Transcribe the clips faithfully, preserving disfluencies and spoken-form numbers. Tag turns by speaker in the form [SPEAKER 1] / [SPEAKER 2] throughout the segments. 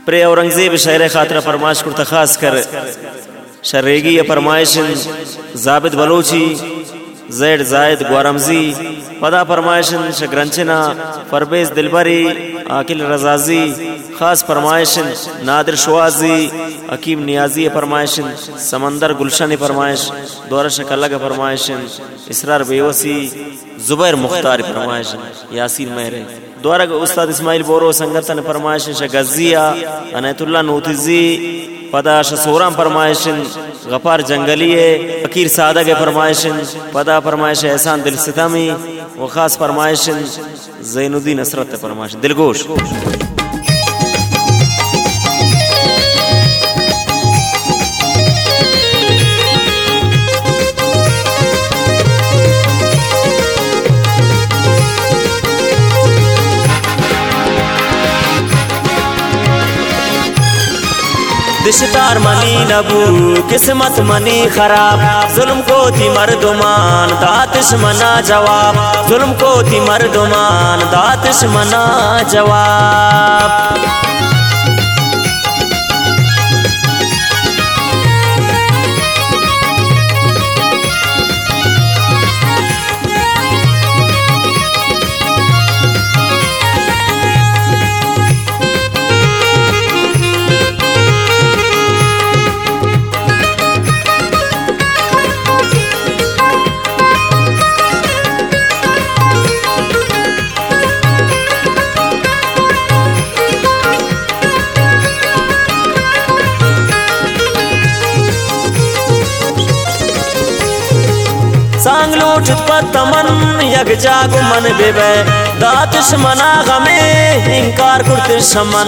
[SPEAKER 1] Pray Aurangzeb शहर खातिर फरमाइश करता खास कर शर्रेगी फरमाइश जाबिद बलोची जैड जायद ग्वारमजी पदा फरमाइशन शग्रंचना परवेज दिलबरी आकिल रजाजी खास फरमाइशन नादिर शुआजी अकीम नियाजी फरमाइशन समंदर गुलशन फरमाइश दौरा शकल्ला फरमाइशन इसरार बेवसी जुबैर मुख्तार फरमाइशन यासीन मेहरे द्वारा उस्ताद इस्माइल बोरो संगतन फरमाइशन शगजिया अनैतुल्ला नूतिजी पदा शसोराम फरमाइशन गफार जंगलिए फकीर सादा के फरमाइशन पदा फरमाइश एहसान दिल सितमी व खास फरमाइशन ज़ैनुद्दीन असरत फरमाइश दिलगोश। दिशदार मनी नबू किस्मत मनी खराब जुल्म को थी मर्दुमान दातिश मना जवाब जुल्म को थी मर्दुमान दातिश मना जवाब। सांगलोट पतमन यग जागु मन बेबे दातिश मना गमे इंकार करते शमन।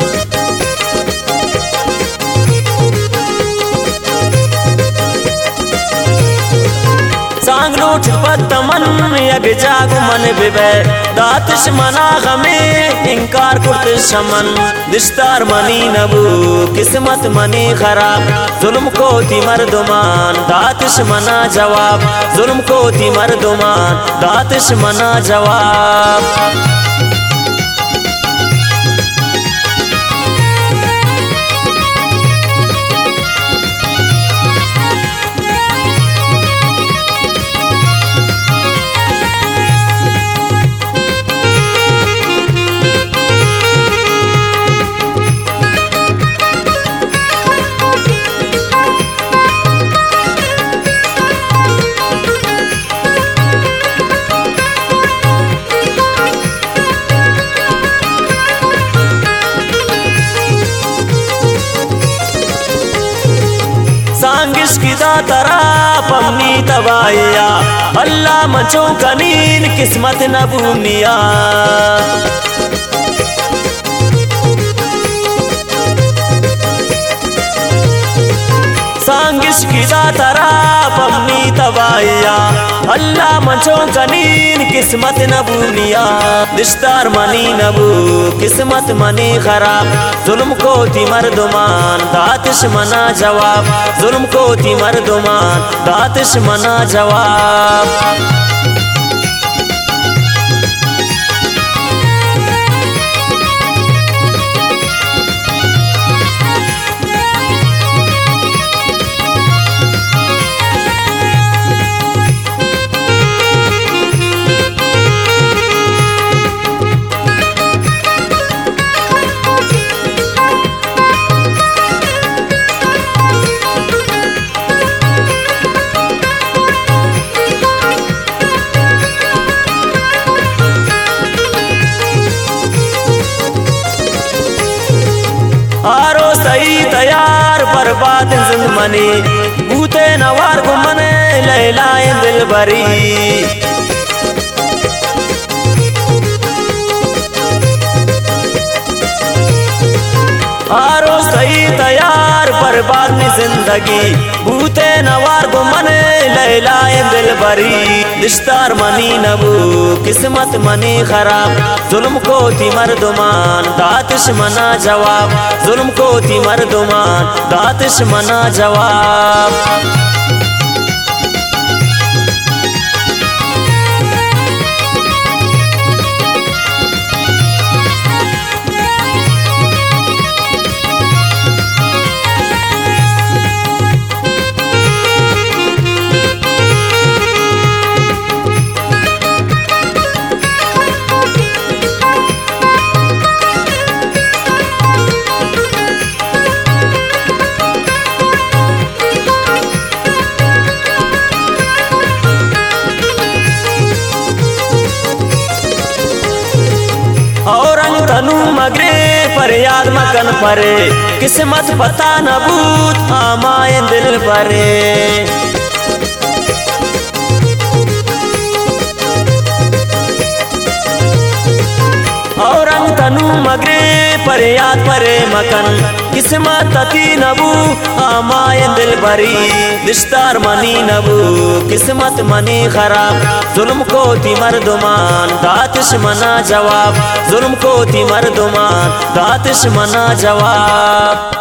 [SPEAKER 1] सांगलोट पतमन यग जागु मन बेबे दातिश मना गमे इंकार करते शमन। दिशदार मनी नबू किस्मत मनी खराब जुल्म को थी मर्दुमान दातिश मना जवाब जुल्म को थी मर्दुमान दातिश मना जवाब। सांगिश की दातरा पमनी तबाया अल्लाह मचो कनीन किस्मत न भूमिया। सांगिश की दातरा पमनी तबाया अल्लाह मचो कनीन किस्मत न भूमिया। दिशदार मनी नबू किस्मत मनी खराब जुल्म को थी मर्दुमान दातिश मना जवाब जुल्म को थी मर्दुमान दातिश मना जवाब। आरो सही तैयार बर्बाद जिंद मनी बूते नवार को मने लैलाए दिल भरी। आरो सही तैयार बर्बाद में जिंदगी बूते नवार को मने लैलाए दिल भरी। दिशदार मनी नबू किस्मत मनी खराब जुल्म को थी मर्दुमान दातिश मना जवाब जुल्म को थी मर्दुमान दातिश मना जवाब। याद मकन परे किस्मत पता न बूत आमाए दिल परे और रंग तनु मगरे पर याद परे मकन किस्मत तती नबू आमाए दिल भरी दिश्तार मनी नबू किस्मत मनी खराब जुल्म को ती मर्दुमान दातिश मना जवाब जुल्म को ती मर्दुमान दातिश मना जवाब।